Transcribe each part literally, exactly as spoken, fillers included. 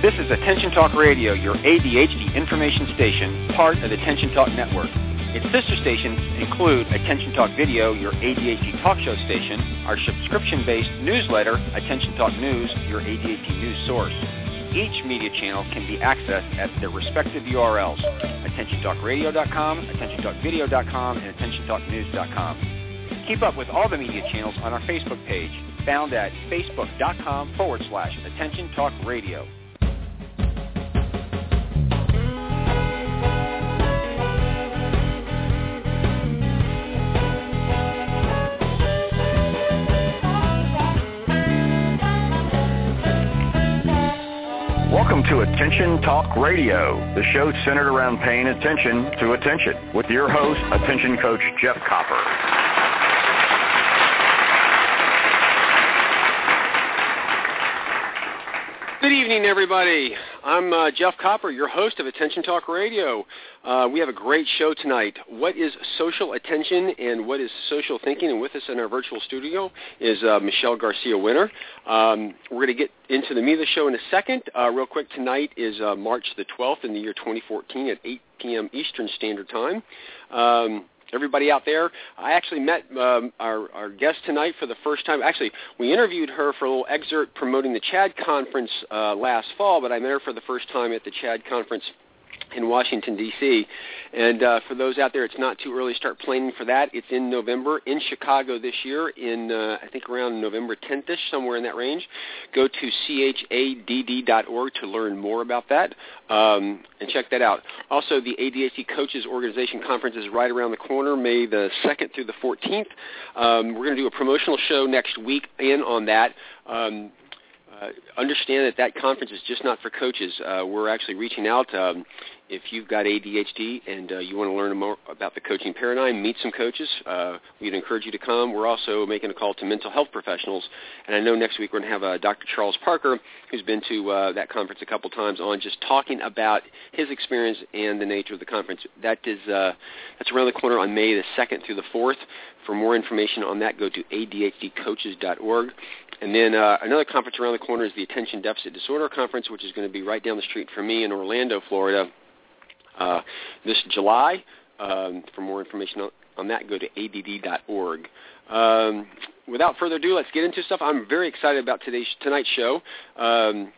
This is Attention Talk Radio, your A D H D information station, part of the Attention Talk Network. Its sister stations include Attention Talk Video, your A D H D talk show station, our subscription-based newsletter, Attention Talk News, your A D H D news source. Each media channel can be accessed at their respective U R Ls, attention talk radio dot com, attention talk video dot com, and attention talk news dot com. Keep up with all the media channels on our Facebook page, found at facebook.com forward slash Attention Talk Radio. Welcome to Attention Talk Radio, the show centered around paying attention to attention, with your host, Attention Coach Jeff Copper. Good evening, everybody. I'm uh, Jeff Copper, your host of Attention Talk Radio. Uh, we have a great show tonight. What is social attention and what is social thinking? And with us in our virtual studio is uh, Michelle Garcia-Winter. Um, we're going to get into the meat of the show in a second. Uh, real quick, tonight is uh, March the twelfth in the year twenty fourteen at eight p.m. Eastern Standard Time. Um, Everybody out there, I actually met um, our, our guest tonight for the first time. Actually, we interviewed her for a little excerpt promoting the CHAD conference uh, last fall, but I met her for the first time at the CHAD conference in Washington, D C And uh, for those out there, it's not too early to start planning for that. It's in November in Chicago this year, in uh, I think around November tenth-ish, somewhere in that range. Go to C H A D D dot org to learn more about that um, and check that out. Also, the A D H D Coaches Organization Conference is right around the corner, May the second through the fourteenth. Um, we're going to do a promotional show next week in on that. Um, Uh, understand that that conference is just not for coaches. Uh, we're actually reaching out. Um, if you've got A D H D and uh, you want to learn more about the coaching paradigm, meet some coaches. Uh, we'd encourage you to come. We're also making a call to mental health professionals. And I know next week we're going to have uh, Doctor Charles Parker, who's been to uh, that conference a couple times, on just talking about his experience and the nature of the conference. That is uh, that's around the corner on May the second through the fourth. For more information on that, go to A D H D coaches dot org. And then uh, another conference around the corner is the Attention Deficit Disorder Conference, which is going to be right down the street from me in Orlando, Florida, uh, this July. Um, for more information on, on that, go to A D D dot org. Um, without further ado, let's get into stuff. I'm very excited about today's tonight's show. Um,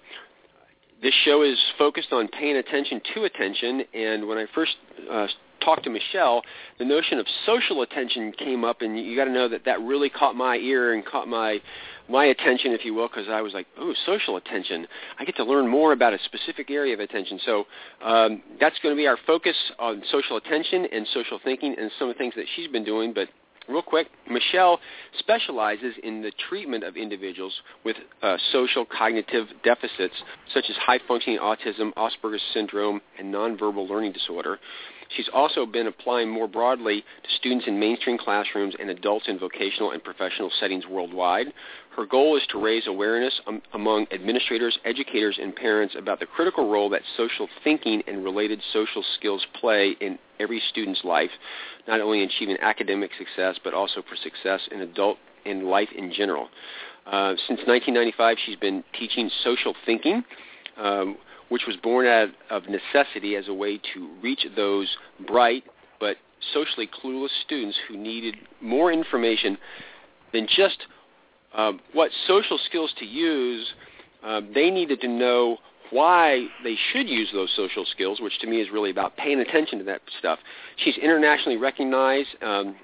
this show is focused on paying attention to attention, and when I first uh, talked to Michelle, the notion of social attention came up, and you got to know that that really caught my ear and caught my my attention, if you will, because I was like, oh, social attention. I get to learn more about a specific area of attention. So um, that's going to be our focus on social attention and social thinking and some of the things that she's been doing. But real quick, Michelle specializes in the treatment of individuals with uh, social cognitive deficits, such as high-functioning autism, Asperger's syndrome, and nonverbal learning disorder. She's also been applying more broadly to students in mainstream classrooms and adults in vocational and professional settings worldwide. Her goal is to raise awareness um, among administrators, educators, and parents about the critical role that social thinking and related social skills play in every student's life, not only in achieving academic success, but also for success in adult in life in general. Uh, since nineteen ninety-five, she's been teaching social thinking, um, which was born out of necessity as a way to reach those bright but socially clueless students who needed more information than just uh, what social skills to use. Uh, they needed to know why they should use those social skills, which to me is really about paying attention to that stuff. She's internationally recognized um,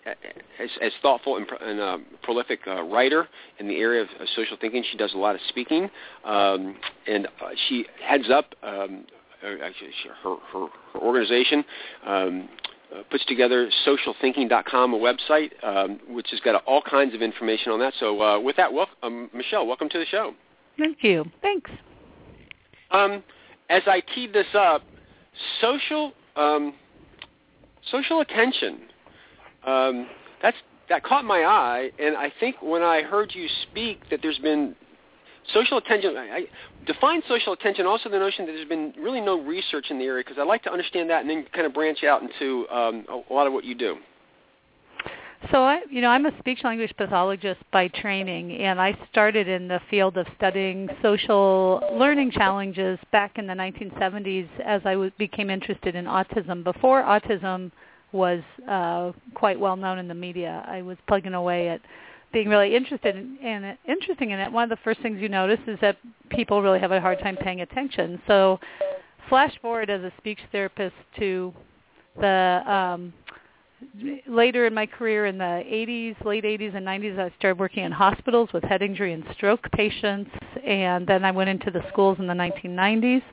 as, as thoughtful and, and uh, prolific uh, writer in the area of, of social thinking. She does a lot of speaking, um, and uh, she heads up um, actually, her, her, her organization. Um, Uh, puts together social thinking dot com, a website, um, which has got all kinds of information on that. So uh, with that, wel- um, Michelle, welcome to the show. Thank you. Thanks. Um, as I teed this up, social um, social attention, um, that's that caught my eye, and I think when I heard you speak that there's been social attention, I, I define social attention, also the notion that there's been really no research in the area, because I'd like to understand that and then kind of branch out into um, a, a lot of what you do. So, I, you know, I'm a speech-language pathologist by training, and I started in the field of studying social learning challenges back in the nineteen seventies as I w- became interested in autism. Before autism was uh, quite well known in the media, I was plugging away at being really interested in, in it, interesting in it. One of the first things you notice is that people really have a hard time paying attention. So flash forward as a speech therapist to the um, later in my career in the eighties, late eighties and nineties, I started working in hospitals with head injury and stroke patients, and then I went into the schools in the nineteen nineties.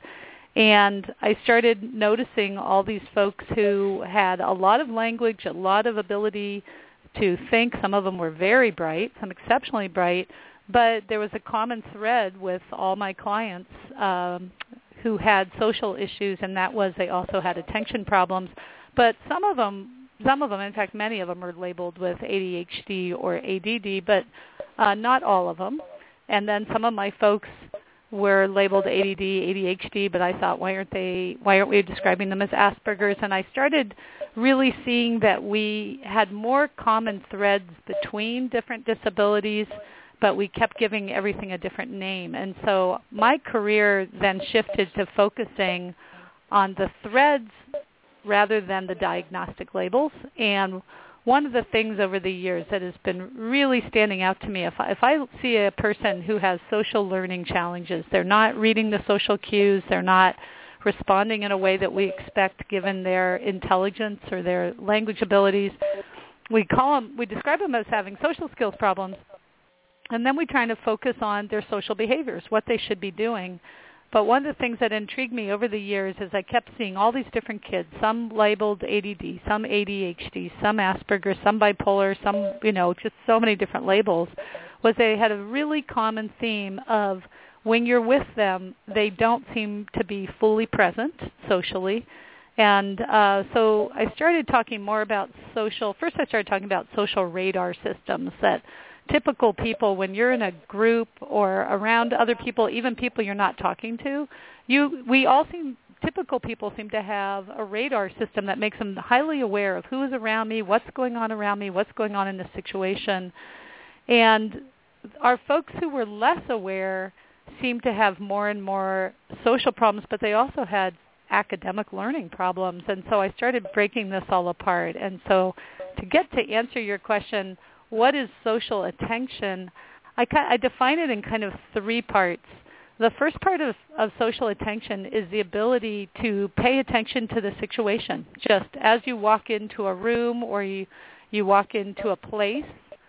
And I started noticing all these folks who had a lot of language, a lot of ability to think. Some of them were very bright, some exceptionally bright, but there was a common thread with all my clients um, who had social issues, and that was they also had attention problems. But some of them, some of them, in fact, many of them are labeled with A D H D or A D D, but uh, not all of them. And then some of my folks were labeled A D D, A D H D, but I thought, why aren't they? Why aren't we describing them as Asperger's? And I started really seeing that we had more common threads between different disabilities, but we kept giving everything a different name. And so my career then shifted to focusing on the threads rather than the diagnostic labels. And one of the things over the years that has been really standing out to me, if I, if I see a person who has social learning challenges, they're not reading the social cues, they're not responding in a way that we expect given their intelligence or their language abilities, we call them, we describe them as having social skills problems, and then we try to focus on their social behaviors, what they should be doing. But one of the things that intrigued me over the years is I kept seeing all these different kids, some labeled A D D, some A D H D, some Asperger, some bipolar, some, you know, just so many different labels, was they had a really common theme of when you're with them, they don't seem to be fully present socially. And uh, so I started talking more about social, first I started talking about social radar systems that typical people, when you're in a group or around other people, even people you're not talking to, you we all seem, typical people seem to have a radar system that makes them highly aware of who is around me, what's going on around me, what's going on in the situation. And our folks who were less aware seemed to have more and more social problems, but they also had academic learning problems. And so I started breaking this all apart. And so to get to answer your question, what is social attention? I, I define it in kind of three parts. The first part of, of social attention is the ability to pay attention to the situation. Just as you walk into a room or you, you walk into a place,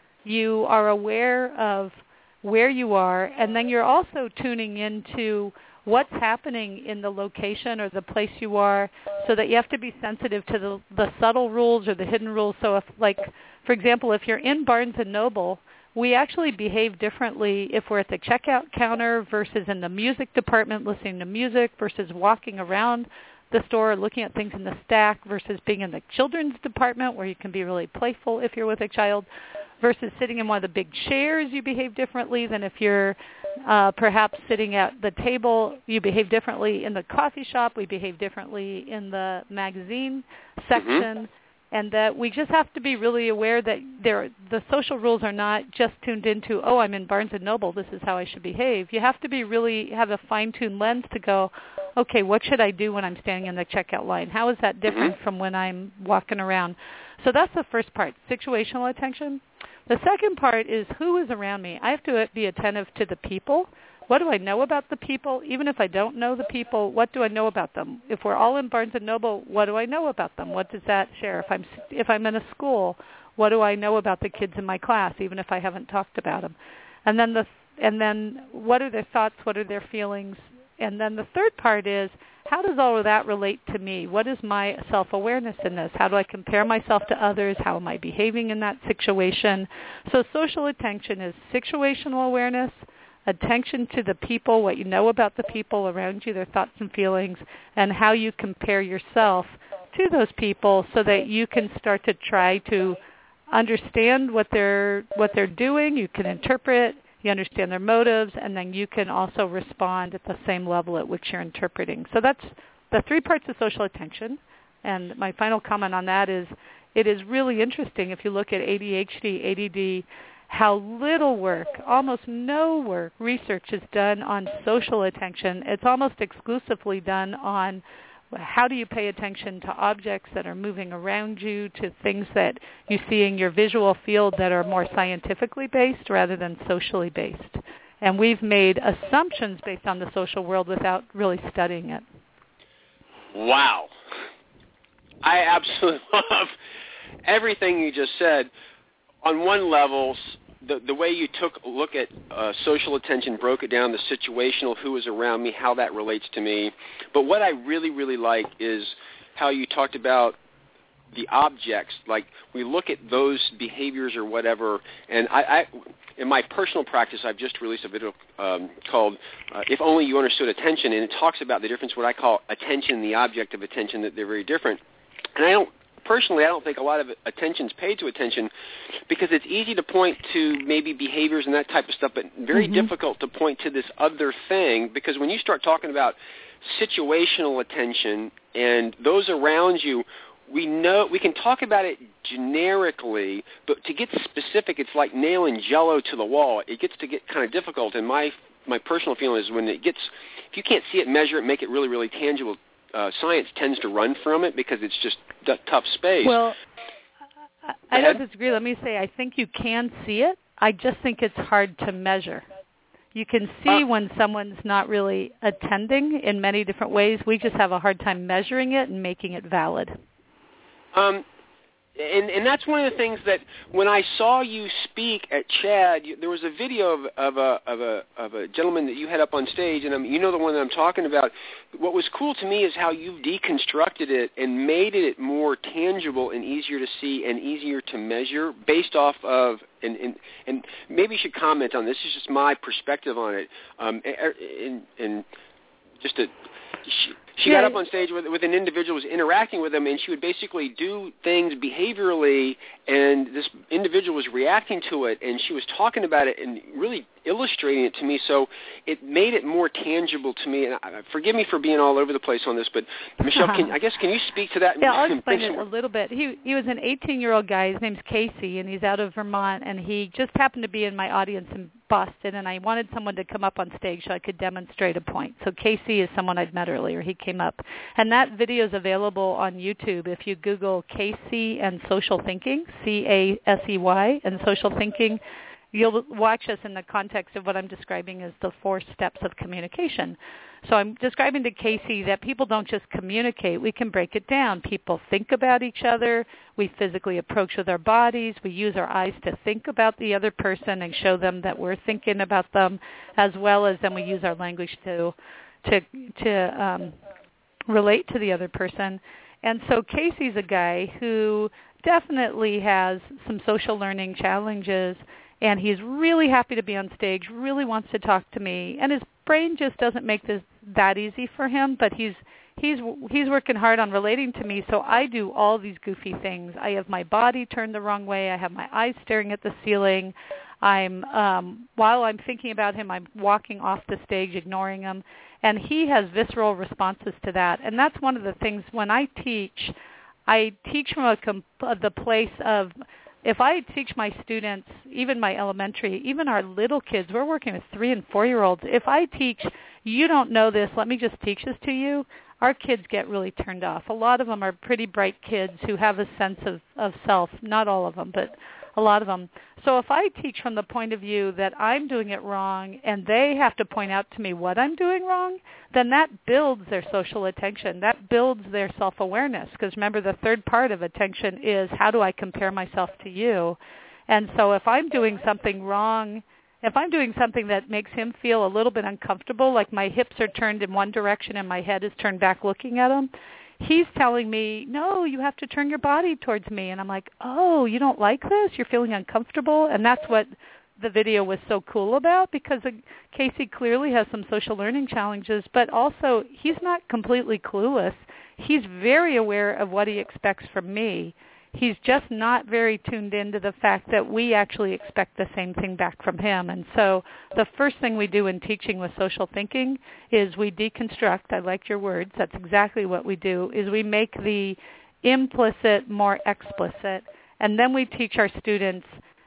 you are aware of where you are, and then you're also tuning into what's happening in the location or the place you are, so that you have to be sensitive to the, the subtle rules or the hidden rules. So if, like, for example, if you're in Barnes and Noble, we actually behave differently if we're at the checkout counter versus in the music department listening to music versus walking around the store looking at things in the stack versus being in the children's department where you can be really playful if you're with a child versus sitting in one of the big chairs. You behave differently than if you're uh, perhaps sitting at the table. You behave differently in the coffee shop. We behave differently in the magazine section. Mm-hmm. And that we just have to be really aware that there, the social rules are not just tuned into, oh, I'm in Barnes and Noble, this is how I should behave. You have to be really have a fine-tuned lens to go, okay, what should I do when I'm standing in the checkout line? How is that different mm-hmm. from when I'm walking around? So that's the first part, situational attention. The second part is who is around me. I have to be attentive to the people. What do I know about the people? Even if I don't know the people, what do I know about them? If we're all in Barnes and Noble, what do I know about them? What does that share? If I'm if I'm in a school, what do I know about the kids in my class, even if I haven't talked about them? And then the and then what are their thoughts? What are their feelings? And then the third part is, how does all of that relate to me? What is my self-awareness in this? How do I compare myself to others? How am I behaving in that situation? So social attention is situational awareness, attention to the people, what you know about the people around you, their thoughts and feelings, and how you compare yourself to those people so that you can start to try to understand what they're what they're doing. You can interpret, you understand their motives, and then you can also respond at the same level at which you're interpreting. So that's the three parts of social attention. And my final comment on that is it is really interesting if you look at A D H D, A D D, how little work, almost no work, research is done on social attention. It's almost exclusively done on how do you pay attention to objects that are moving around you, to things that you see in your visual field that are more scientifically based rather than socially based. And we've made assumptions based on the social world without really studying it. Wow. I absolutely love everything you just said. On one level, the, the way you took a look at uh, social attention, broke it down, the situational, who was around me, how that relates to me. But what I really, really like is how you talked about the objects. Like, we look at those behaviors or whatever, and I, I in my personal practice, I've just released a video um, called uh, If Only You Understood Attention, and it talks about the difference, what I call attention and the object of attention, that they're very different. And I don't Personally, I don't think a lot of attention is paid to attention because it's easy to point to maybe behaviors and that type of stuff, but very mm-hmm. difficult to point to this other thing, because when you start talking about situational attention and those around you, we know we can talk about it generically, but to get specific, it's like nailing Jell-O to the wall. It gets to get kind of difficult, and my my personal feeling is when it gets, if you can't see it, measure it, make it really, really tangible, Uh, science tends to run from it because it's just a tough space. Well, I, I don't disagree. Let me say I think you can see it. I just think it's hard to measure. You can see uh, when someone's not really attending in many different ways. We just have a hard time measuring it and making it valid. Um, and, and that's one of the things that when I saw you speak at CHAD, you, there was a video of, of, a, of, a, of a gentleman that you had up on stage, and I'm, you know the one that I'm talking about. What was cool to me is how you've deconstructed it and made it more tangible and easier to see and easier to measure based off of, and, and, and maybe you should comment on this. This is just my perspective on it. Um, and, and just to... She, she got up on stage with, with an individual who was interacting with them, and she would basically do things behaviorally, and this individual was reacting to it, and she was talking about it and really illustrating it to me, so it made it more tangible to me. And I, forgive me for being all over the place on this, but Michelle, can, I guess, can you speak to that? Yeah, I'll explain it a little bit. He he was an eighteen-year-old guy. His name's Casey, and he's out of Vermont, and he just happened to be in my audience in Boston, and I wanted someone to come up on stage so I could demonstrate a point. So Casey is someone I'd met earlier. He came up. And that video is available on YouTube. If you Google Casey and Social Thinking, C A S E Y, and Social Thinking, you'll watch us in the context of what I'm describing as the four steps of communication. So I'm describing to Casey that people don't just communicate. We can break it down. People think about each other. We physically approach with our bodies. We use our eyes to think about the other person and show them that we're thinking about them, as well as then we use our language to to to um, relate to the other person. And so Casey's a guy who definitely has some social learning challenges, and he's really happy to be on stage, really wants to talk to me, and his brain just doesn't make this that easy for him, but he's he's he's working hard on relating to me, so I do all these goofy things. I have my body turned the wrong way. I have my eyes staring at the ceiling. I'm um, while I'm thinking about him, I'm walking off the stage, ignoring him, and he has visceral responses to that. And that's one of the things when I teach, I teach from a comp- the place of, if I teach my students, even my elementary, even our little kids, we're working with three and four-year-olds. If I teach, you don't know this, let me just teach this to you, our kids get really turned off. A lot of them are pretty bright kids who have a sense of, of self, not all of them, but a lot of them. So if I teach from the point of view that I'm doing it wrong and they have to point out to me what I'm doing wrong, then that builds their social attention. That builds their self-awareness, because remember, the third part of attention is how do I compare myself to you? And so if I'm doing something wrong, if I'm doing something that makes him feel a little bit uncomfortable, like my hips are turned in one direction and my head is turned back looking at him, he's telling me, no, you have to turn your body towards me. And I'm like, oh, you don't like this? You're feeling uncomfortable? And that's what the video was so cool about, because Casey clearly has some social learning challenges, but also he's not completely clueless. He's very aware of what he expects from me. He's just not very tuned into the fact that we actually expect the same thing back from him. And so the first thing we do in teaching with social thinking is we deconstruct. I like your words. That's exactly what we do, is we make the implicit, more explicit. And then we teach our students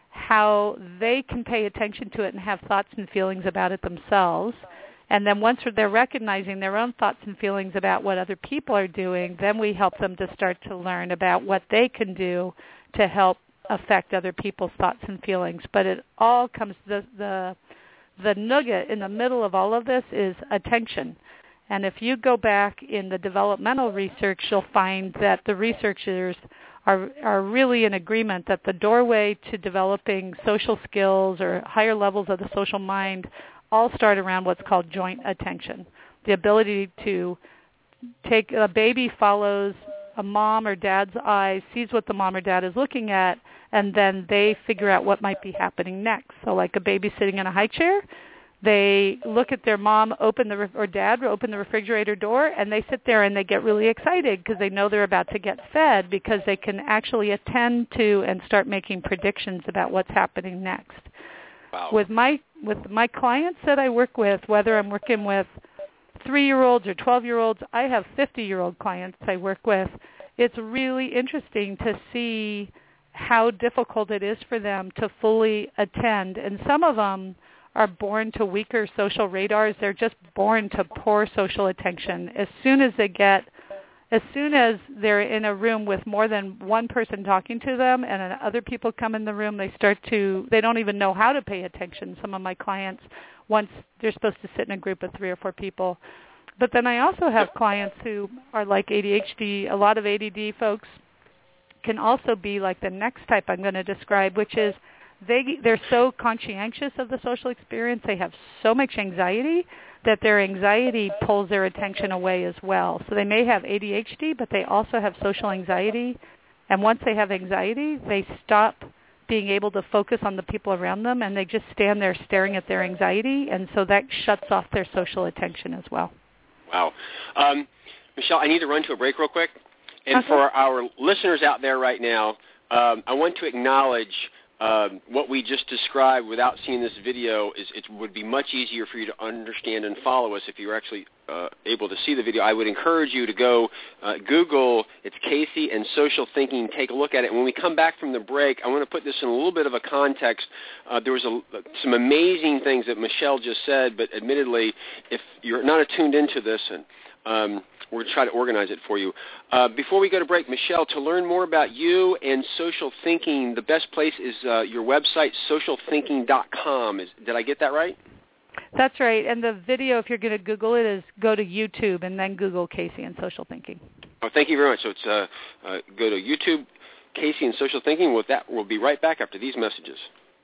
how they can pay attention to it and have thoughts and feelings about it themselves. And then once they're recognizing their own thoughts and feelings about what other people are doing, then we help them to start to learn about what they can do to help affect other people's thoughts and feelings. But it all comes, the the the nugget in the middle of all of this is attention. And if you go back in the developmental research, you'll find that the researchers are are really in agreement that the doorway to developing social skills or higher levels of the social mind all start around what's called joint attention. The ability to take, a baby follows a mom or dad's eyes, sees what the mom or dad is looking at, and then they figure out what might be happening next. So like a baby sitting in a high chair, they look at their mom open the or dad open the refrigerator door, and they sit there and they get really excited because they know they're about to get fed, because they can actually attend to and start making predictions about what's happening next. Wow. With my with my clients that I work with, whether I'm working with three-year-olds or twelve-year-olds, I have fifty-year-old clients I work with. It's really interesting to see how difficult it is for them to fully attend. And some of them are born to weaker social radars. They're just born to poor social attention. As soon as they get, as soon as they're in a room with more than one person talking to them and other people come in the room, they start to, they don't even know how to pay attention. Some of my clients, once they're supposed to sit in a group of three or four people. But then I also have clients who are like A D H D. A lot of A D D folks can also be like the next type I'm going to describe, which is they, they're so conscientious of the social experience, they have so much anxiety that their anxiety pulls their attention away as well. So they may have A D H D, but they also have social anxiety. And once they have anxiety, they stop being able to focus on the people around them, and they just stand there staring at their anxiety, and so that shuts off their social attention as well. Wow. Um, Michelle, I need to run to a break real quick. And Okay. for our listeners out there right now, um, I want to acknowledge um, what we just described without seeing this video. Is it would be much easier for you to understand and follow us if you were actually uh, able to see the video. I would encourage you to go uh, Google, it's Casey and Social Thinking, take a look at it. When we come back from the break, I want to put this in a little bit of a context. Uh, there was a, some amazing things that Michelle just said, but admittedly, if you're not attuned into this, and um, we're going to try to organize it for you. Uh, before we go to break, Michelle, to learn more about you and social thinking, the best place is uh, your website, social thinking dot com. Is, did I get that right? That's right. And the video, if you're going to Google it, is go to YouTube and then Google Casey and Social Thinking. Oh, thank you very much. So it's uh, uh, go to YouTube, Casey and Social Thinking. With that, we'll be right back after these messages.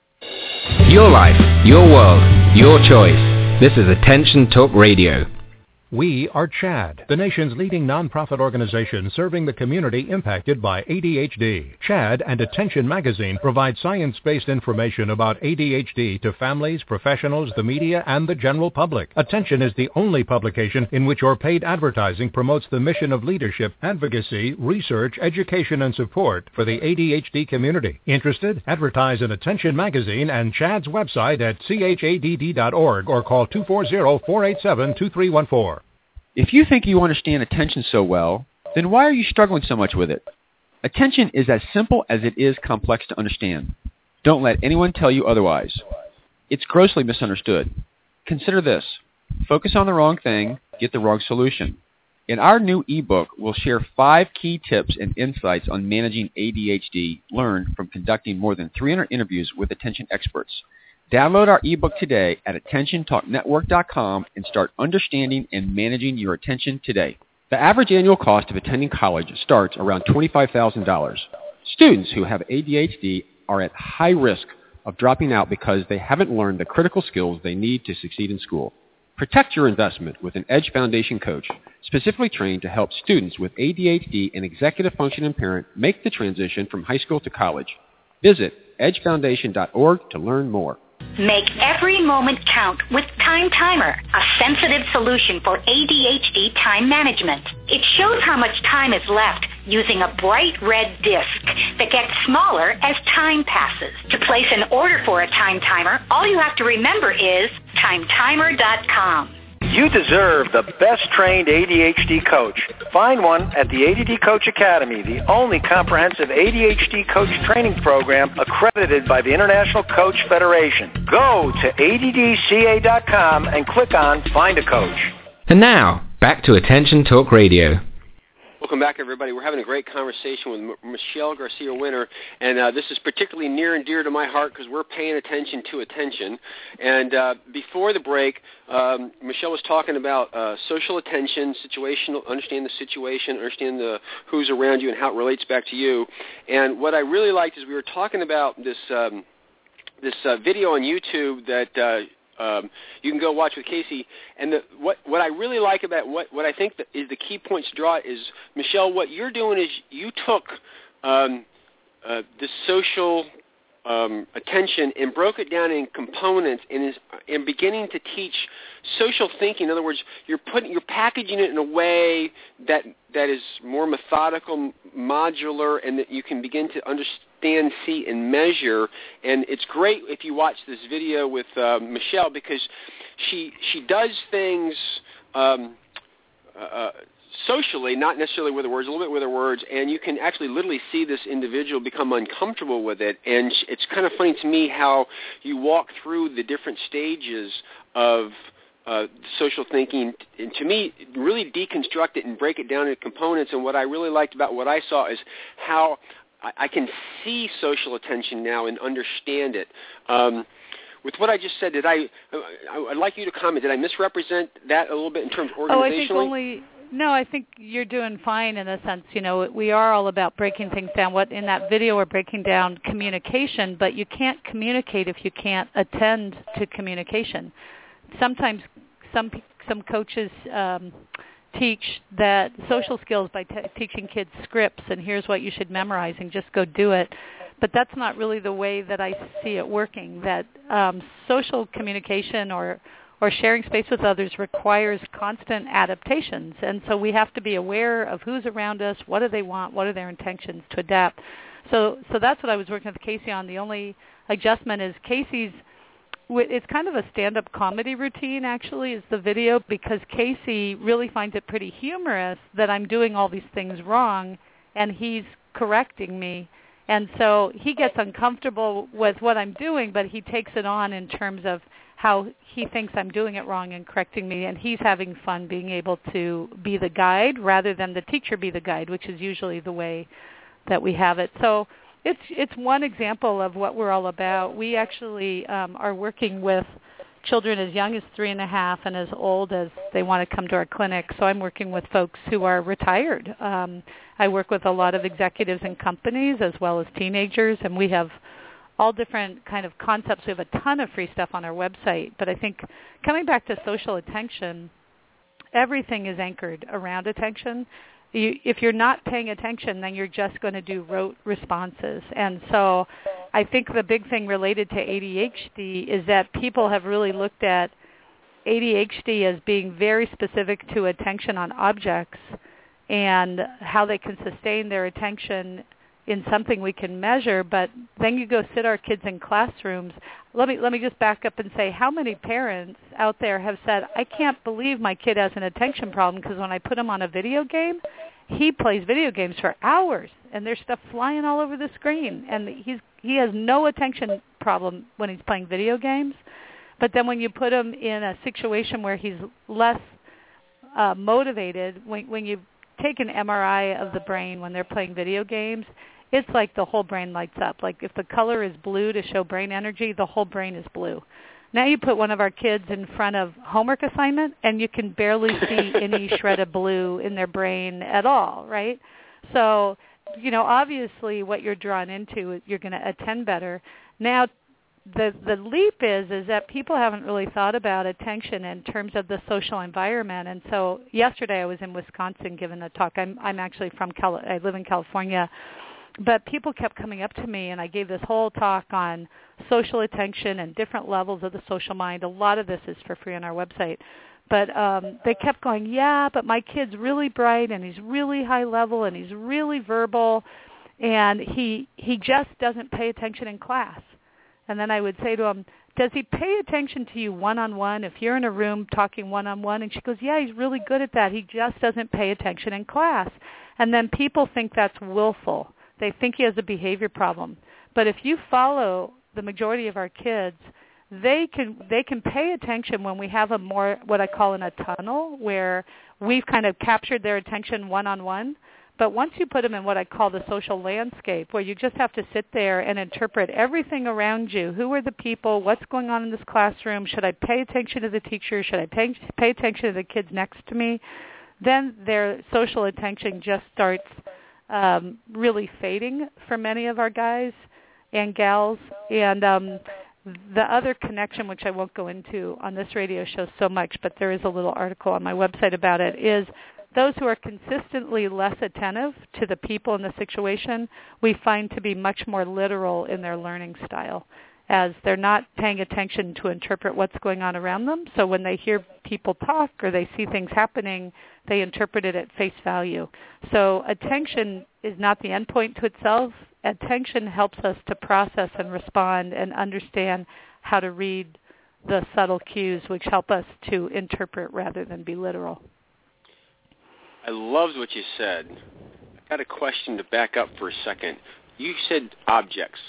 Your life, your world, your choice. This is Attention Talk Radio. We are CHADD, the nation's leading nonprofit organization serving the community impacted by A D H D. CHADD and Attention Magazine provide science-based information about A D H D to families, professionals, the media, and the general public. Attention is the only publication in which your paid advertising promotes the mission of leadership, advocacy, research, education, and support for the A D H D community. Interested? Advertise in Attention Magazine and CHADD's website at C H A D D dot org or call two four zero, four eight seven, two three one four. If you think you understand attention so well, then why are you struggling so much with it? Attention is as simple as it is complex to understand. Don't let anyone tell you otherwise. It's grossly misunderstood. Consider this. Focus on the wrong thing, get the wrong solution. In our new ebook, we'll share five key tips and insights on managing A D H D learned from conducting more than three hundred interviews with attention experts. Download our ebook today at attention talk network dot com and start understanding and managing your attention today. The average annual cost of attending college starts around twenty-five thousand dollars. Students who have A D H D are at high risk of dropping out because they haven't learned the critical skills they need to succeed in school. Protect your investment with an Edge Foundation coach, specifically trained to help students with A D H D and executive function impairment make the transition from high school to college. Visit edge foundation dot org to learn more. Make every moment count with Time Timer, a sensitive solution for A D H D time management. It shows how much time is left using a bright red disc that gets smaller as time passes. To place an order for a Time Timer, all you have to remember is time timer dot com. You deserve the best-trained A D H D coach. Find one at the A D D Coach Academy, the only comprehensive A D H D coach training program accredited by the International Coach Federation. Go to A D D C A dot com and click on Find a Coach. And now, back to Attention Talk Radio. Welcome back, everybody. We're having a great conversation with M- Michelle Garcia-Winter, and uh, this is particularly near and dear to my heart because we're paying attention to attention. And uh, before the break, um, Michelle was talking about uh, social attention, situational, understand the situation, understand the who's around you and how it relates back to you. And what I really liked is we were talking about this um, this uh, video on YouTube that uh, Um, you can go watch with Casey. And the, what what I really like about what what I think that is the key points to draw is, Michelle, what you're doing is you took um, uh, the social um, attention and broke it down in components and is and beginning to teach social thinking. In other words, you're putting you're packaging it in a way that that is more methodical, modular, and that you can begin to understand. Stand, see, and measure. And it's great if you watch this video with uh, Michelle because she she does things um, uh, socially, not necessarily with her words, a little bit with her words, and you can actually literally see this individual become uncomfortable with it. And it's kind of funny to me how you walk through the different stages of Uh, social thinking, and to me, really deconstruct it and break it down into components. And what I really liked about what I saw is how I, I can see social attention now and understand it. Um, with what I just said, did I, I? I'd like you to comment. Did I misrepresent that a little bit in terms of organizationally? Oh, I think only. No, I think you're doing fine in a sense. You know, we are all about breaking things down. What in that video we're breaking down communication, but you can't communicate if you can't attend to communication. Sometimes some some coaches um, teach that social skills by t- teaching kids scripts and here's what you should memorize and just go do it. But that's not really the way that I see it working. That um, social communication or or sharing space with others requires constant adaptations. And so we have to be aware of who's around us, what do they want, what are their intentions to adapt. So so that's what I was working with Casey on. The only adjustment is Casey's it's kind of a stand-up comedy routine, actually, is the video, because Casey really finds it pretty humorous that I'm doing all these things wrong, and he's correcting me. And so he gets uncomfortable with what I'm doing, but he takes it on in terms of how he thinks I'm doing it wrong and correcting me, and he's having fun being able to be the guide rather than the teacher be the guide, which is usually the way that we have it. So It's it's one example of what we're all about. We actually um, are working with children as young as three and a half and as old as they want to come to our clinic. So I'm working with folks who are retired. Um, I work with a lot of executives in companies as well as teenagers, and we have all different kind of concepts. We have a ton of free stuff on our website. But I think coming back to social attention, everything is anchored around attention. You, if you're not paying attention, then you're just going to do rote responses. And so I think the big thing related to A D H D is that people have really looked at A D H D as being very specific to attention on objects and how they can sustain their attention in something we can measure. But then you go sit our kids in classrooms. Let me let me just back up and say, how many parents out there have said, I can't believe my kid has an attention problem because when I put him on a video game, he plays video games for hours and there's stuff flying all over the screen, and he's he has no attention problem when he's playing video games. But then when you put him in a situation where he's less uh, motivated, when, when you take an M R I of the brain when they're playing video games, it's like the whole brain lights up. Like if the color is blue to show brain energy, the whole brain is blue. Now you put one of our kids in front of homework assignment, and you can barely see any shred of blue in their brain at all, right? So, you know, obviously what you're drawn into, you're going to attend better. Now, the the leap is is that people haven't really thought about attention in terms of the social environment. And so yesterday I was in Wisconsin giving a talk. I'm I'm actually from Cal- I live in California. But people kept coming up to me, and I gave this whole talk on social attention and different levels of the social mind. A lot of this is for free on our website. But um, they kept going, yeah, but my kid's really bright, and he's really high level, and he's really verbal, and he he just doesn't pay attention in class. And then I would say to him, does he pay attention to you one-on-one if you're in a room talking one-on-one? And she goes, yeah, he's really good at that. He just doesn't pay attention in class. And then people think that's willful. They think he has a behavior problem. But if you follow the majority of our kids, they can they can pay attention when we have a more, what I call in a tunnel, where we've kind of captured their attention one-on-one. But once you put them in what I call the social landscape, where you just have to sit there and interpret everything around you, who are the people, what's going on in this classroom, should I pay attention to the teacher, should I pay, pay attention to the kids next to me, then their social attention just starts um, really fading for many of our guys and gals. And um, the other connection, which I won't go into on this radio show so much, but there is a little article on my website about it, is those who are consistently less attentive to the people in the situation, we find to be much more literal in their learning style, as they're not paying attention to interpret what's going on around them. So when they hear people talk or they see things happening, they interpret it at face value. So attention is not the end point to itself. Attention helps us to process and respond and understand how to read the subtle cues, which help us to interpret rather than be literal. I loved what you said. I got a question to back up for a second. You said objects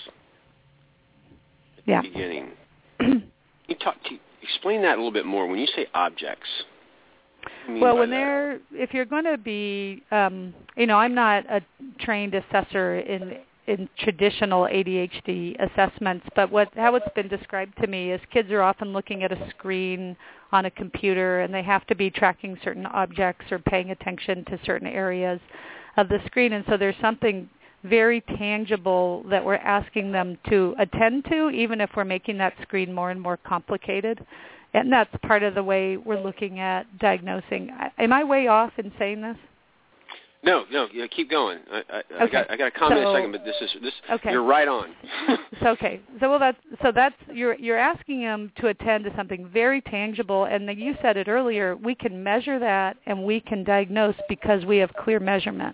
at yeah. the beginning. Can you talk to, explain that a little bit more. When you say objects, what do you mean well, by when that? they're, if you're going to be, um, you know, I'm not a trained assessor in in traditional A D H D assessments, but what how it's been described to me is kids are often looking at a screen on a computer, and they have to be tracking certain objects or paying attention to certain areas of the screen. And so there's something very tangible that we're asking them to attend to, even if we're making that screen more and more complicated. And that's part of the way we're looking at diagnosing. Am I way off in saying this? No, no, yeah, keep going. I, I, okay. I got I got a comment so, in a second, but this is this. Okay. You're right on. so, okay, so well, that's so that's you're you're asking them to attend to something very tangible, and you said it earlier. We can measure that, and we can diagnose because we have clear measurement.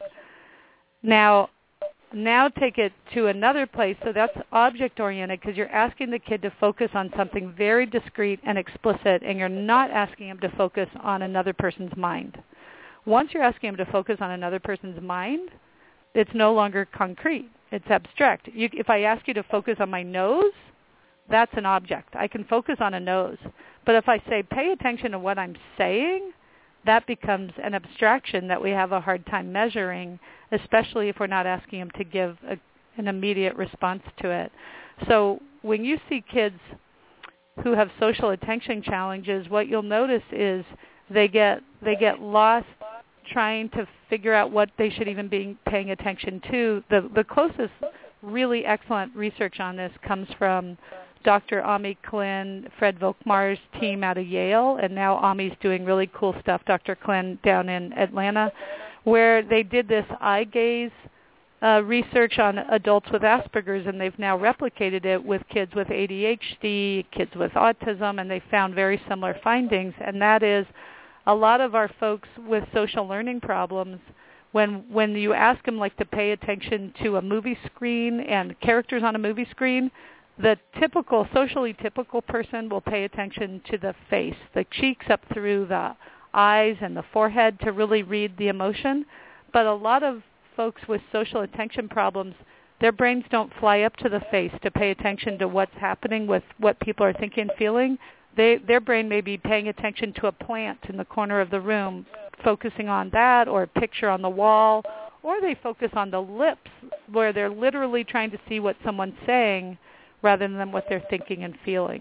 Now, now take it to another place. So that's object oriented, because you're asking the kid to focus on something very discrete and explicit, and you're not asking him to focus on another person's mind. Once you're asking him to focus on another person's mind, it's no longer concrete. It's abstract. You, if I ask you to focus on my nose, that's an object. I can focus on a nose. But if I say, pay attention to what I'm saying, that becomes an abstraction that we have a hard time measuring, especially if we're not asking him to give a, an immediate response to it. So when you see kids who have social attention challenges, what you'll notice is they get they get lost trying to figure out what they should even be paying attention to. The the closest really excellent research on this comes from Doctor Ami Klin, Fred Volkmar's team out of Yale, and now Ami's doing really cool stuff, Doctor Klin down in Atlanta, where they did this eye gaze uh, research on adults with Asperger's, and they've now replicated it with kids with A D H D, kids with autism, and they found very similar findings, and that is a lot of our folks with social learning problems, when when you ask them like to pay attention to a movie screen and characters on a movie screen, the typical, socially typical person will pay attention to the face, the cheeks up through the eyes and the forehead to really read the emotion. But a lot of folks with social attention problems, their brains don't fly up to the face to pay attention to what's happening with what people are thinking and feeling. They, their brain may be paying attention to a plant in the corner of the room, focusing on that, or a picture on the wall, or they focus on the lips where they're literally trying to see what someone's saying rather than what they're thinking and feeling.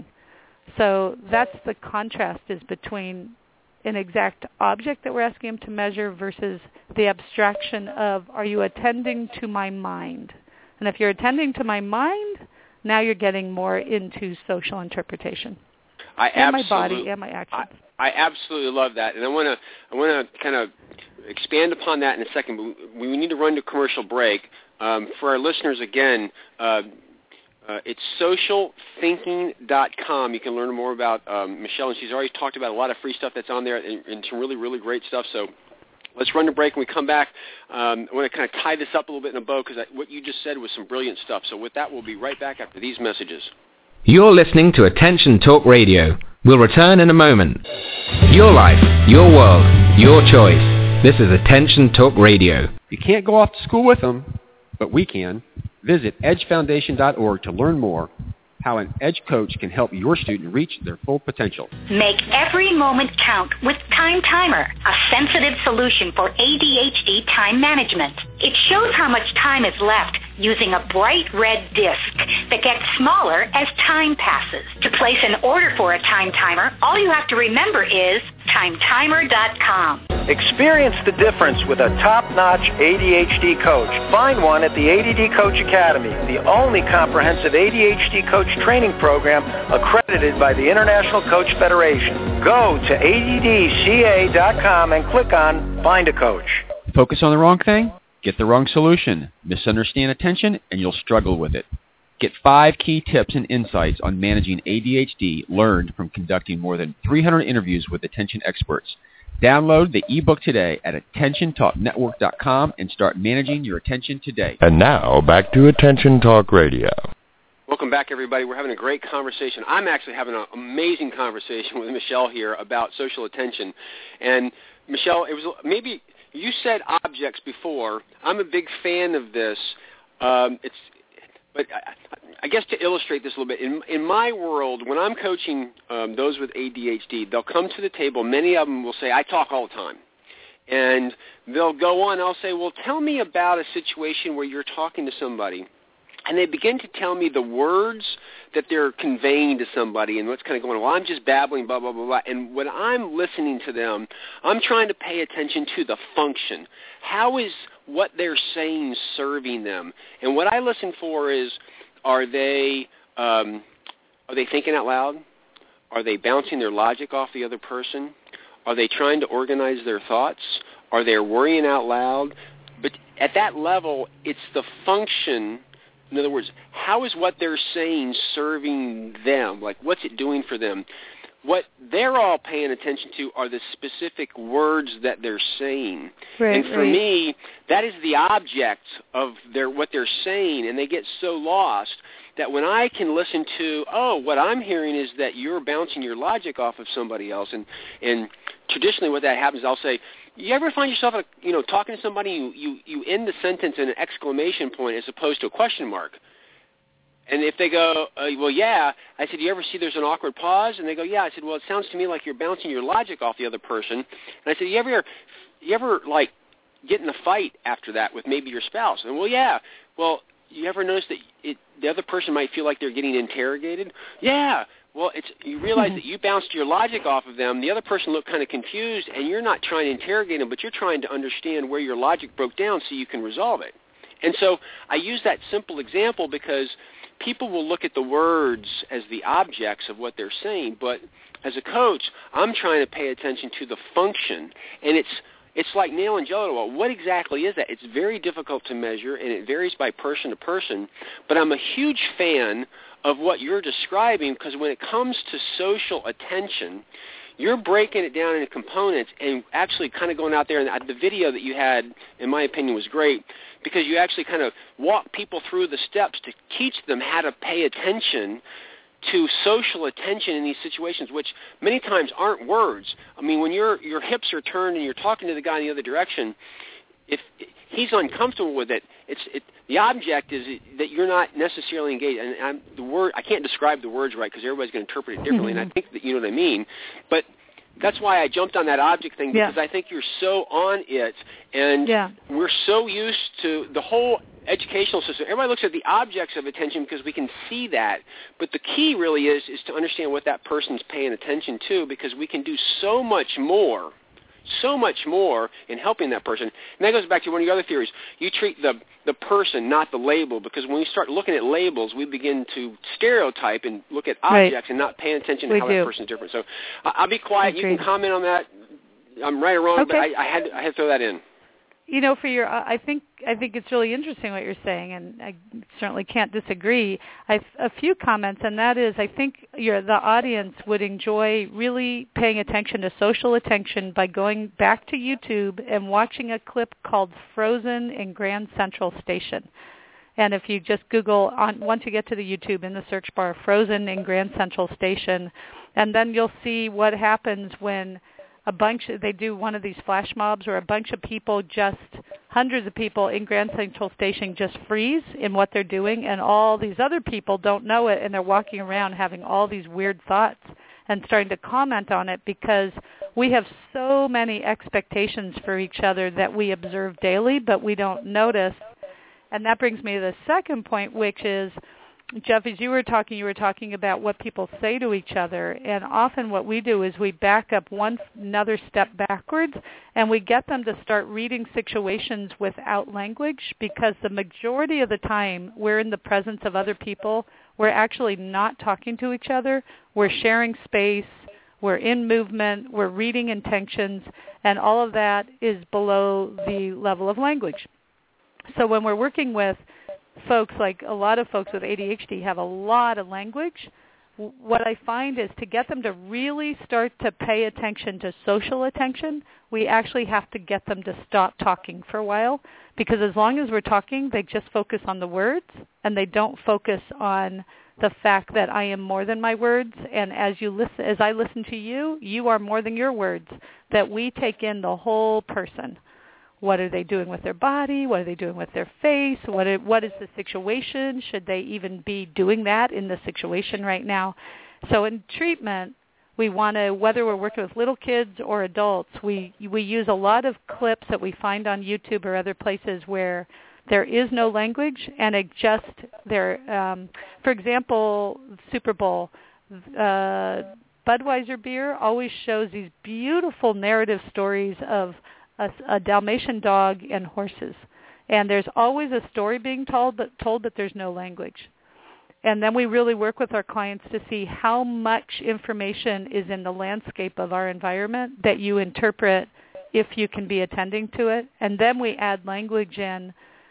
So that's the contrast is between an exact object that we're asking them to measure versus the abstraction of, are you attending to my mind? And if you're attending to my mind, now you're getting more into social interpretation. I and my absolutely, body and my actions. I, I absolutely love that, and I want to I want to kind of expand upon that in a second. But we need to run to commercial break. Um, for our listeners, again, uh, uh, it's social thinking dot com. You can learn more about um, Michelle, and she's already talked about a lot of free stuff that's on there, and, and some really really great stuff. So let's run to break. When we come back, um, I want to kind of tie this up a little bit in a bow because what you just said was some brilliant stuff. So with that, we'll be right back after these messages. You're listening to Attention Talk Radio. We'll return in a moment. Your life, your world, your choice. This is Attention Talk Radio. You can't go off to school with them, but we can. Visit edge foundation dot org to learn more how an Edge coach can help your student reach their full potential. Make every moment count with Time Timer, a sensitive solution for A D H D time management. It shows how much time is left using a bright red disc that gets smaller as time passes. To place an order for a Time Timer, all you have to remember is time timer dot com. Experience the difference with a top-notch A D H D coach. Find one at the A D D Coach Academy, the only comprehensive A D H D coach training program accredited by the International Coach Federation. Go to A D D C A dot com and click on Find a Coach. Focus on the wrong thing? Get the wrong solution. Misunderstand attention, and you'll struggle with it. Get five key tips and insights on managing A D H D learned from conducting more than three hundred interviews with attention experts. Download the ebook today at attention talk network dot com and start managing your attention today. And now, back to Attention Talk Radio. Welcome back, everybody. We're having a great conversation. I'm actually having an amazing conversation with Michelle here about social attention. And, Michelle, it was maybe you said objects before. I'm a big fan of this. Um, it's But I, I guess to illustrate this a little bit, in, in my world, when I'm coaching um, those with A D H D, they'll come to the table. Many of them will say, I talk all the time. And they'll go on. I'll say, well, tell me about a situation where you're talking to somebody. And they begin to tell me the words that they're conveying to somebody and what's kind of going on. Well, I'm just babbling, blah, blah, blah, blah. And when I'm listening to them, I'm trying to pay attention to the function. How is what they're saying serving them? And what I listen for is, are they um, are they thinking out loud? Are they bouncing their logic off the other person? Are they trying to organize their thoughts? Are they worrying out loud? But at that level, it's the function. In other words, how is what they're saying serving them? Like, what's it doing for them? What they're all paying attention to are the specific words that they're saying. Right, and for right. me, that is the object of their what they're saying, and they get so lost that when I can listen to, oh, what I'm hearing is that you're bouncing your logic off of somebody else, and, and traditionally what that happens, I'll say, you ever find yourself, you know, talking to somebody, you, you, you end the sentence in an exclamation point as opposed to a question mark. And if they go, uh, well, yeah, I said, do you ever see there's an awkward pause? And they go, yeah. I said, well, it sounds to me like you're bouncing your logic off the other person. And I said, you ever, you ever like, get in a fight after that with maybe your spouse? And, well, yeah. Well, you ever notice that it, the other person might feel like they're getting interrogated? Yeah. Well, it's you realize that you bounced your logic off of them. The other person looked kind of confused, and you're not trying to interrogate them, but you're trying to understand where your logic broke down so you can resolve it. And so I use that simple example because people will look at the words as the objects of what they're saying, but as a coach, I'm trying to pay attention to the function, and it's it's like nail and jelly. Well, what exactly is that? It's very difficult to measure, and it varies by person to person, but I'm a huge fan of what you're describing because when it comes to social attention, you're breaking it down into components and actually kind of going out there, and the video that you had, in my opinion, was great because you actually kind of walk people through the steps to teach them how to pay attention to social attention in these situations, which many times aren't words. I mean, when your your hips are turned and you're talking to the guy in the other direction, if he's uncomfortable with it, it's it, the object is that you're not necessarily engaged. And I'm, the word I can't describe the words right because everybody's going to interpret it differently, mm-hmm. and I think that you know what I mean. But that's why I jumped on that object thing because yeah. I think you're so on it, and yeah. we're so used to the whole educational system. Everybody looks at the objects of attention because we can see that, but the key really is is to understand what that person's paying attention to because we can do so much more, so much more in helping that person. And that goes back to one of your other theories. You treat the, the person, not the label, because when we start looking at labels, we begin to stereotype and look at objects right. and not paying attention to we how do. that person's different. So I'll be quiet. Agreed. You can comment on that. I'm right or wrong, okay. but I, I, had to, I had to throw that in. You know, for your, I think I think it's really interesting what you're saying, and I certainly can't disagree. I've a few comments, and that is, I think your the audience would enjoy really paying attention to social attention by going back to YouTube and watching a clip called "Frozen in Grand Central Station." And if you just Google, on, once you get to the YouTube in the search bar, Frozen in Grand Central Station, and then you'll see what happens when a bunch, they do one of these flash mobs where a bunch of people just, hundreds of people in Grand Central Station just freeze in what they're doing, and all these other people don't know it, and they're walking around having all these weird thoughts and starting to comment on it because we have so many expectations for each other that we observe daily, but we don't notice. And that brings me to the second point, which is, Jeff, as you were talking, you were talking about what people say to each other. And often what we do is we back up one another step backwards, and we get them to start reading situations without language, because the majority of the time we're in the presence of other people. We're actually not talking to each other. We're sharing space. We're in movement. We're reading intentions. And all of that is below the level of language. So when we're working with folks, like a lot of folks with A D H D have a lot of language, what I find is to get them to really start to pay attention to social attention, we actually have to get them to stop talking for a while, because as long as we're talking, they just focus on the words, and they don't focus on the fact that I am more than my words, and as you listen, as I listen to you, you are more than your words, that we take in the whole person. What are they doing with their body? What are they doing with their face? What are, what is the situation? Should they even be doing that in the situation right now? So in treatment, we want to, whether we're working with little kids or adults, we we use a lot of clips that we find on YouTube or other places where there is no language, and it just, there, um, for example, Super Bowl, uh, Budweiser beer always shows these beautiful narrative stories of A, a Dalmatian dog and horses, and there's always a story being told, but told, but there's no language. And then we really work with our clients to see how much information is in the landscape of our environment that you interpret if you can be attending to it, and then we add language in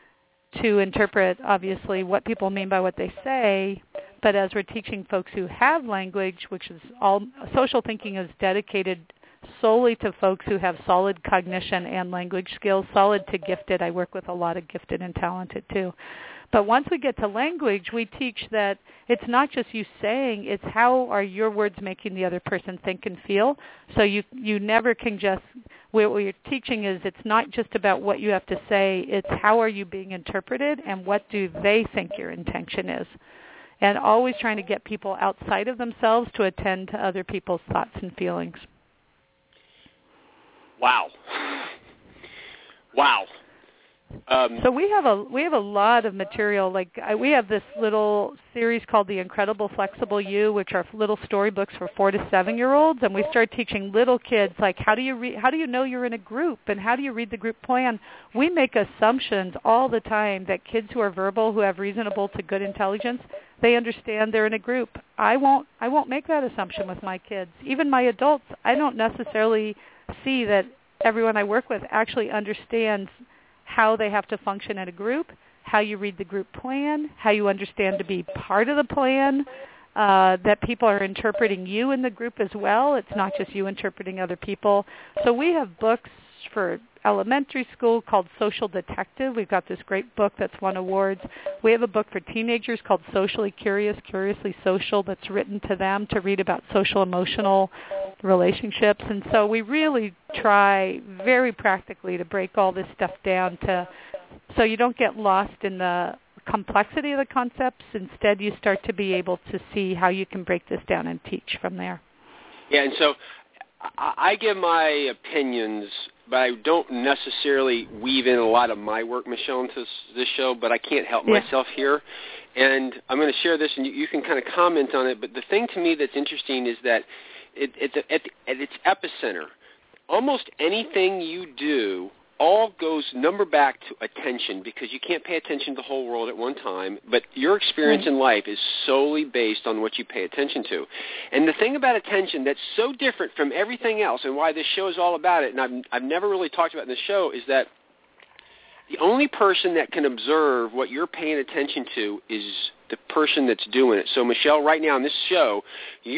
to interpret, obviously, what people mean by what they say. But as we're teaching folks who have language, which is all, social thinking is dedicated solely to folks who have solid cognition and language skills, solid to gifted. I work with a lot of gifted and talented too. But once we get to language, we teach that it's not just you saying, it's how are your words making the other person think and feel. So you you never can just, what you're teaching is it's not just about what you have to say, it's how are you being interpreted and what do they think your intention is. And always trying to get people outside of themselves to attend to other people's thoughts and feelings. Wow. Wow. Um, so we have a we have a lot of material. Like I, we have this little series called The Incredible Flexible You, which are little storybooks for four to seven year olds, and we start teaching little kids like how do you re- how do you know you're in a group and how do you read the group plan. We make assumptions all the time that kids who are verbal, who have reasonable to good intelligence, they understand they're in a group. I won't I won't make that assumption with my kids. Even my adults, I don't necessarily see that everyone I work with actually understands how they have to function in a group, how you read the group plan, how you understand to be part of the plan, uh, that people are interpreting you in the group as well. It's not just you interpreting other people. So we have books for elementary school called Social Detective. We've got this great book that's won awards. We have a book for teenagers called Socially Curious, Curiously Social, that's written to them to read about social emotional relationships. And so we really try very practically to break all this stuff down to so you don't get lost in the complexity of the concepts. Instead, you start to be able to see how you can break this down and teach from there. Yeah, and so I give my opinions, but I don't necessarily weave in a lot of my work, Michelle, into this, this show, but I can't help yeah. myself here. And I'm going to share this, and you, you can kind of comment on it. But the thing to me that's interesting is that it, it, at, at its epicenter, almost anything you do all goes number back to attention, because you can't pay attention to the whole world at one time, but your experience right. in life is solely based on what you pay attention to. And the thing about attention that's so different from everything else, and why this show is all about it, and I've, I've never really talked about in the show, is that the only person that can observe what you're paying attention to is the person that's doing it. So, Michelle, right now in this show, you've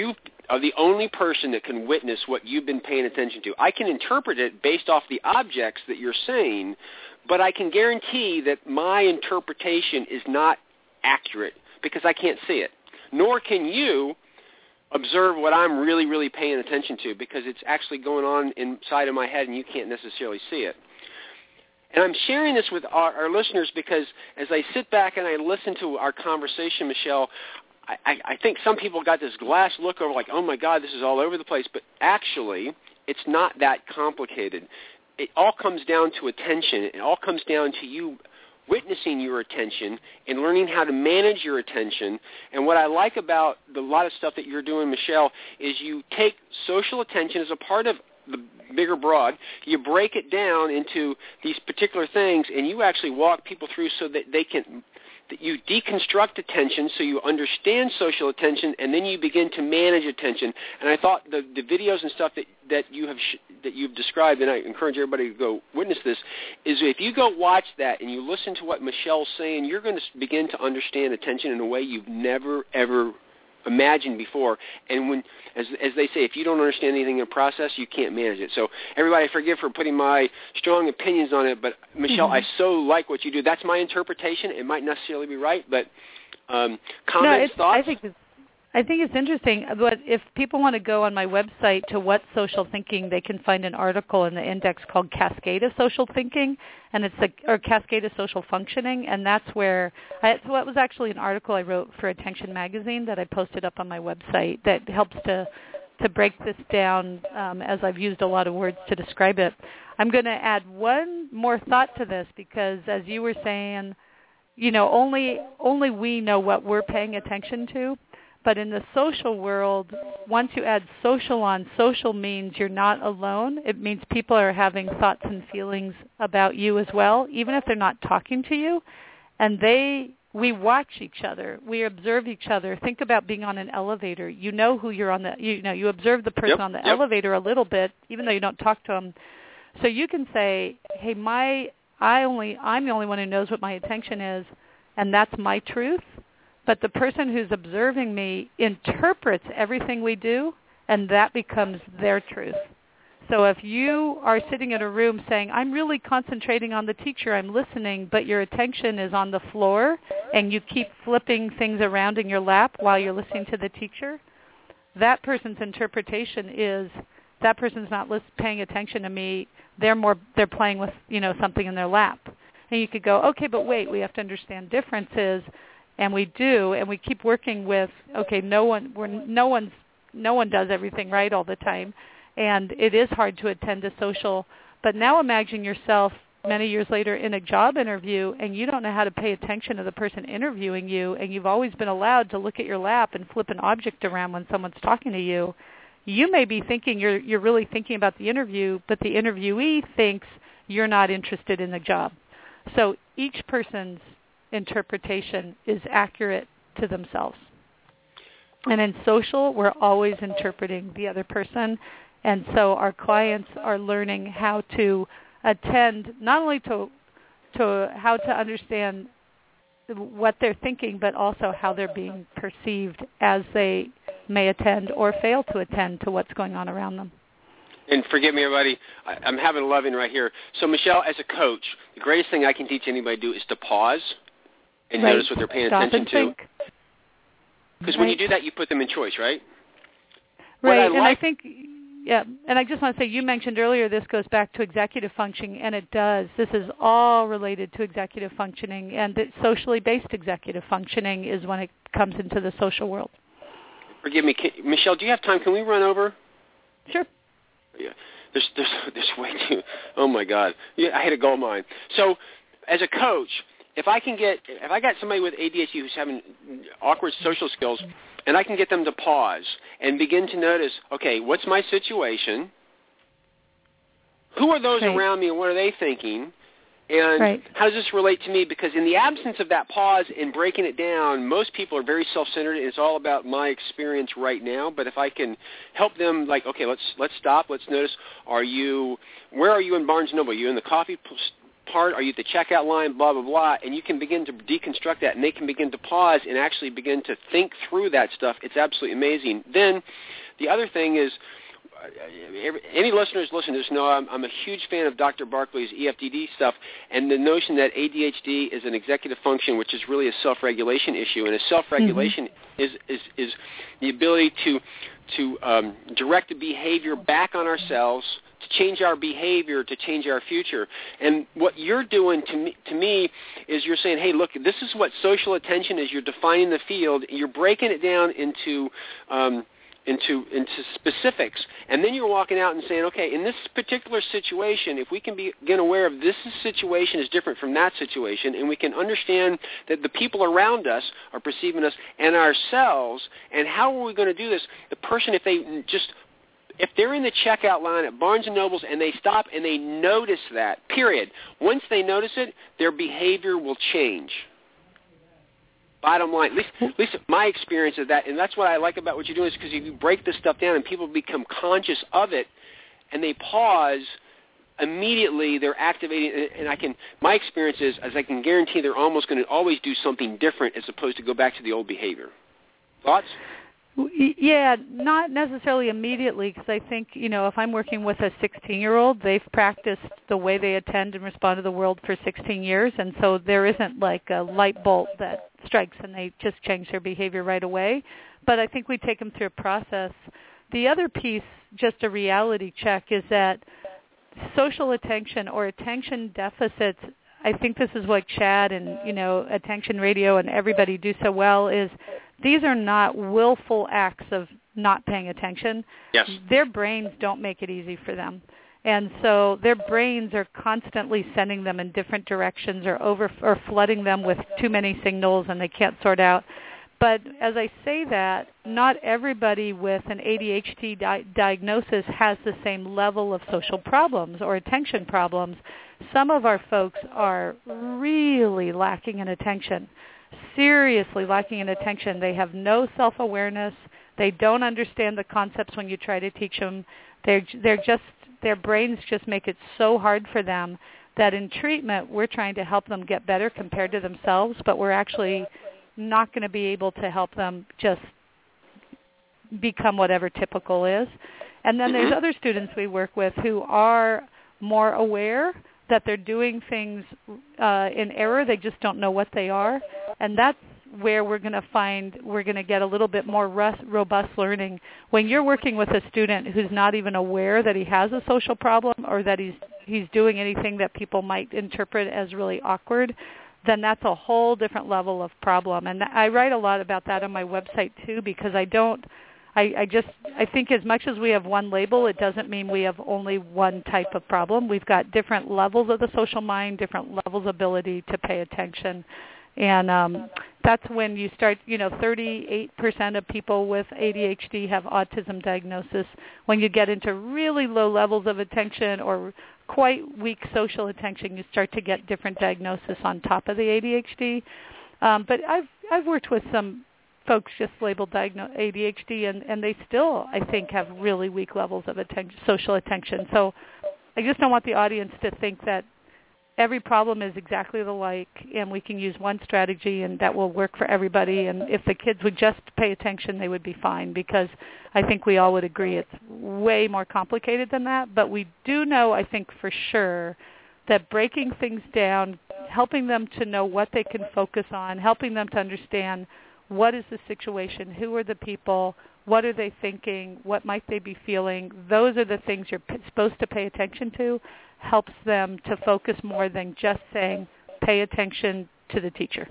are the only person that can witness what you've been paying attention to. I can interpret it based off the objects that you're saying, but I can guarantee that my interpretation is not accurate because I can't see it. Nor can you observe what I'm really, really paying attention to because it's actually going on inside of my head and you can't necessarily see it. And I'm sharing this with our, our listeners because as I sit back and I listen to our conversation, Michelle, I, I think some people got this glass look over like, oh, my God, this is all over the place. But actually, it's not that complicated. It all comes down to attention. It all comes down to you witnessing your attention and learning how to manage your attention. And what I like about the lot of stuff that you're doing, Michelle, is you take social attention as a part of the bigger broad, you break it down into these particular things, and you actually walk people through so that they can, that you deconstruct attention so you understand social attention, and then you begin to manage attention. And I thought the, the videos and stuff that, that you have sh- that you've described, and I encourage everybody to go witness this, is if you go watch that and you listen to what Michelle's saying, you're going to begin to understand attention in a way you've never, ever imagined before. And when, as, as they say, if you don't understand anything in a process, you can't manage it. So everybody, forgive for putting my strong opinions on it, but Michelle, mm-hmm. I so like what you do. That's my interpretation. It might necessarily be right, but um, comments, no, thoughts? I think it's, I think it's interesting, but if people want to go on my website to What's Social Thinking, they can find an article in the index called Cascade of Social Thinking, and it's a, or Cascade of Social Functioning, and that's where, I, so it was actually an article I wrote for Attention Magazine that I posted up on my website that helps to, to break this down um, as I've used a lot of words to describe it. I'm going to add one more thought to this because, as you were saying, you know, only only we know what we're paying attention to. But in the social world, once you add social on, social means you're not alone. It means people are having thoughts and feelings about you as well, even if they're not talking to you. And they, we watch each other. We observe each other. Think about being on an elevator. You know who you're on the, you know, you observe the person yep, on the yep. elevator a little bit, even though you don't talk to them. So you can say, hey, my, I only, I'm the only one who knows what my attention is, and that's my truth. But the person who's observing me interprets everything we do, and that becomes their truth. So if you are sitting in a room saying, I'm really concentrating on the teacher, I'm listening, but your attention is on the floor, and you keep flipping things around in your lap while you're listening to the teacher, that person's interpretation is, that person's not list- paying attention to me, they're more, they're playing with, you know, something in their lap. And you could go, okay, but wait, we have to understand differences. And we do, and we keep working with, okay, no one, we're, no one's, no one does everything right all the time, and it is hard to attend to social. But now imagine yourself many years later in a job interview, and you don't know how to pay attention to the person interviewing you, and you've always been allowed to look at your lap and flip an object around when someone's talking to you. You may be thinking you're you're really thinking about the interview, but the interviewee thinks you're not interested in the job. So each person's interpretation is accurate to themselves. And in social, we're always interpreting the other person. And so our clients are learning how to attend, not only to to how to understand what they're thinking, but also how they're being perceived as they may attend or fail to attend to what's going on around them. And forgive me, everybody, I, I'm having a loving right here. So, Michelle, as a coach, the greatest thing I can teach anybody to do is to pause and right. notice what they're paying Stop attention to. Because right. when you do that, you put them in choice, right? Right, I and like- I think, yeah, and I just want to say, you mentioned earlier this goes back to executive functioning, and it does. This is all related to executive functioning, and that socially based executive functioning is when it comes into the social world. Forgive me, can, Michelle, do you have time? Can we run over? Sure. Yeah, there's, there's, there's way too, oh my God. Yeah, I hit a gold mine. So, as a coach, if I can get, if I got somebody with A D H D who's having awkward social skills, and I can get them to pause and begin to notice, okay, what's my situation? Who are those right. around me, and what are they thinking? And right. how does this relate to me? Because in the absence of that pause and breaking it down, most people are very self-centered, and it's all about my experience right now. But if I can help them, like, okay, let's let's stop, let's notice. Are you, where are you in Barnes and Noble? Are you in the coffee part? Are you at the checkout line? Blah, blah, blah. And you can begin to deconstruct that, and they can begin to pause and actually begin to think through that stuff. It's absolutely amazing. Then the other thing is, any listeners listen to this know I'm, I'm a huge fan of Doctor Barkley's E F D D stuff and the notion that A D H D is an executive function, which is really a self-regulation issue. And a self-regulation mm-hmm. is, is, is the ability to, to um, direct the behavior back on ourselves, to change our behavior, to change our future. And what you're doing to me, to me is you're saying, hey, look, this is what social attention is. You're defining the field. You're breaking it down into um, into into specifics, and then you're walking out and saying, okay, in this particular situation, if we can be, get aware of this situation is different from that situation, and we can understand that the people around us are perceiving us and ourselves, and how are we going to do this? The person, if they just if they're in the checkout line at Barnes and Noble's and they stop and they notice that, period, once they notice it, their behavior will change. Bottom line, at least, at least my experience of that, and that's what I like about what you're doing, is because you break this stuff down and people become conscious of it, and they pause, immediately they're activating, and I can, my experience is, as I can guarantee, they're almost going to always do something different as opposed to go back to the old behavior. Thoughts? Yeah, not necessarily immediately, because I think, you know, if I'm working with a sixteen-year-old, they've practiced the way they attend and respond to the world for sixteen years, and so there isn't like a light bolt that strikes and they just change their behavior right away. But I think we take them through a process. The other piece, just a reality check, is that social attention or attention deficits, I think this is what Chad and, you know, Attention Radio and everybody do so well, is these are not willful acts of not paying attention. Yes. Their brains don't make it easy for them. And so their brains are constantly sending them in different directions or over or flooding them with too many signals and they can't sort out. But as I say that, not everybody with an A D H D di- diagnosis has the same level of social problems or attention problems. Some of our folks are really lacking in attention, seriously lacking in attention. They have no self-awareness. They don't understand the concepts when you try to teach them. They're, they're just, their brains just make it so hard for them that in treatment we're trying to help them get better compared to themselves, but we're actually not going to be able to help them just become whatever typical is. And then there's other students we work with who are more aware that they're doing things uh, in error. They just don't know what they are. And that's where we're going to find we're going to get a little bit more rus- robust learning. When you're working with a student who's not even aware that he has a social problem or that he's he's doing anything that people might interpret as really awkward, then that's a whole different level of problem. And I write a lot about that on my website too, because I don't, I, I just, I think as much as we have one label, it doesn't mean we have only one type of problem. We've got different levels of the social mind, different levels of ability to pay attention. And um, that's when you start, you know, thirty-eight percent of people with A D H D have autism diagnosis. When you get into really low levels of attention or quite weak social attention, you start to get different diagnosis on top of the A D H D. Um, but I've I've worked with some folks just labeled diagnosed A D H D, and, and they still, I think, have really weak levels of attention, social attention. So I just don't want the audience to think that every problem is exactly alike, and we can use one strategy, and that will work for everybody. And if the kids would just pay attention, they would be fine, because I think we all would agree it's way more complicated than that. But we do know, I think for sure, that breaking things down, helping them to know what they can focus on, helping them to understand what is the situation, who are the people, what are they thinking, what might they be feeling, those are the things you're p- supposed to pay attention to, helps them to focus more than just saying, pay attention to the teacher.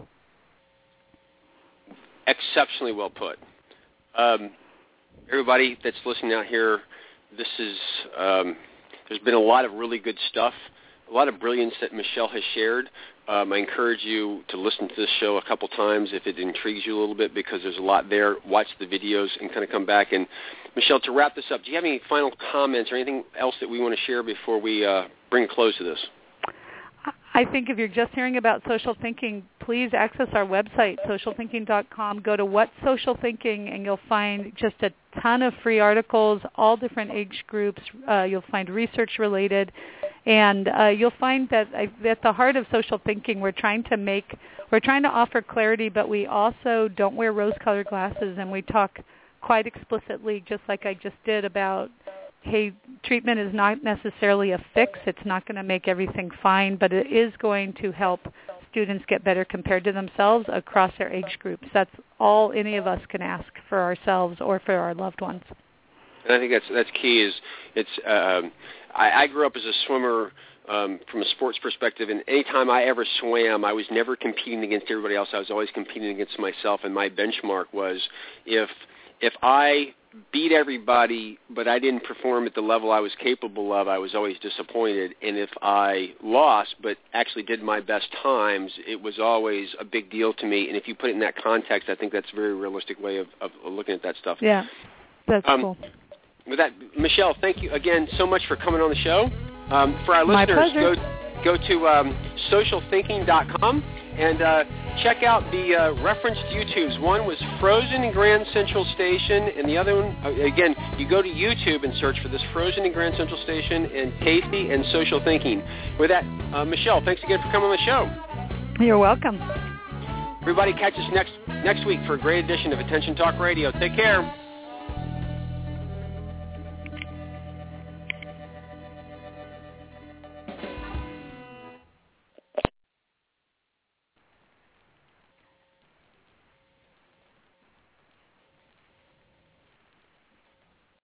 Exceptionally well put. Um, everybody that's listening out here, this is, um, there's been a lot of really good stuff, a lot of brilliance that Michelle has shared. Um, I encourage you to listen to this show a couple times if it intrigues you a little bit, because there's a lot there. Watch the videos and kind of come back. And Michelle, to wrap this up, do you have any final comments or anything else that we want to share before we uh, bring a close to this? I think if you're just hearing about social thinking, please access our website, social thinking dot com. Go to What's Social Thinking, and you'll find just a ton of free articles, all different age groups. Uh, you'll find research related. And uh, you'll find that at the heart of social thinking, we're trying to make, we're trying to offer clarity, but we also don't wear rose-colored glasses, and we talk quite explicitly, just like I just did, about, hey, treatment is not necessarily a fix. It's not going to make everything fine, but it is going to help students get better compared to themselves across their age groups. That's all any of us can ask for ourselves or for our loved ones. And I think that's that's key. Is it's um, I, I grew up as a swimmer um, from a sports perspective, and any time I ever swam, I was never competing against everybody else. I was always competing against myself, and my benchmark was if if I beat everybody, but I didn't perform at the level I was capable of, I was always disappointed. And if I lost, but actually did my best times, it was always a big deal to me. And if you put it in that context, I think that's a very realistic way of, of looking at that stuff. Yeah, that's um, cool. With that, Michelle, thank you again so much for coming on the show. Um, for our My listeners, pleasure. go go to um, social thinking dot com and uh, check out the uh, referenced YouTubes. One was Frozen in Grand Central Station, and the other one, uh, again, you go to YouTube and search for this, Frozen in Grand Central Station and Tasty and Social Thinking. With that, uh, Michelle, thanks again for coming on the show. You're welcome. Everybody catch us next next week for a great edition of Attention Talk Radio. Take care.